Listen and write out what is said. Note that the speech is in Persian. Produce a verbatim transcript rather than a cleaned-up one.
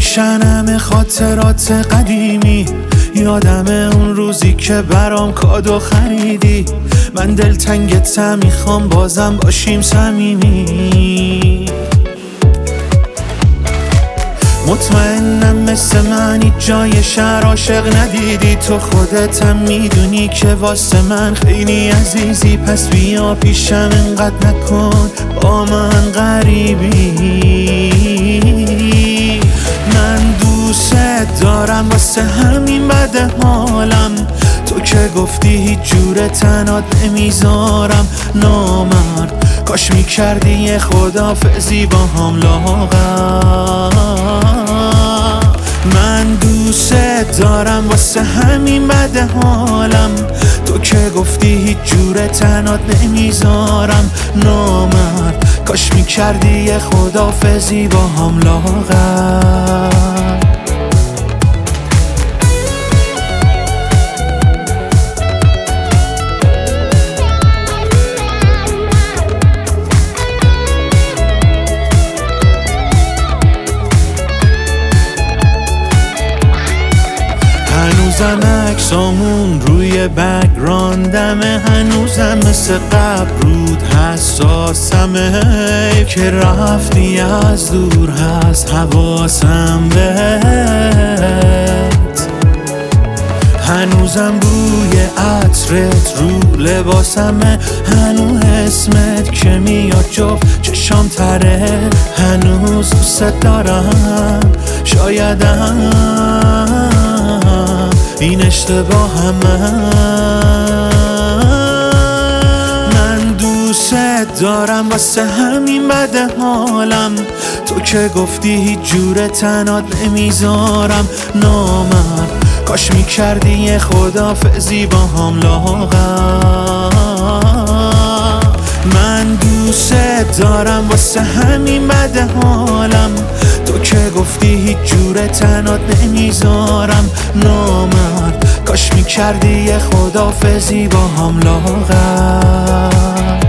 میشن همه خاطرات قدیمی، یادم اون روزی که برام کادو خریدی. من دلتنگتم، میخوام بازم باشیم صمیمی. مطمئنم مثل من هیچ جای شهر عاشق ندیدی، تو خودتم میدونی که واسه من خیلی عزیزی. پس بیا پیشم انقدر نکن با من غریبی. من دوست دارم واسه همین بد حالم، تو که گفتی هیچ جور تنات نمیذارم. نامرد کاش میکردی یه خدافظی با هم لاغر. من دوست دارم واسه همین بد حالم، تو که گفتی هیچ جور تنات نمیذارم. نامرد کاش میکردی یه خدافظی با هم لاغر. هنوزم عکسامون روی بک‌گراندمه، هنوزم مثل قبل رود حساسمه. که رفتی از دور هست حواسم بهت، هنوزم بوی عطرت رو لباسمه. هنوز اسمت که میاد جفت چشام تره، هنوز دوست دارم. شایدم این اشتباه همه. من دوست دارم واسه همین بد حالم، تو که گفتی هیچ جور تنات نمیذارم. نامرد کاش میکردی یه خدافظی با هم لاغر. من دوست دارم واسه همین بد حالم، تو که گفتی هیچ جور تنات نمیذارم. نامرد کاش میکردی یه خدافظی با هم لاغر.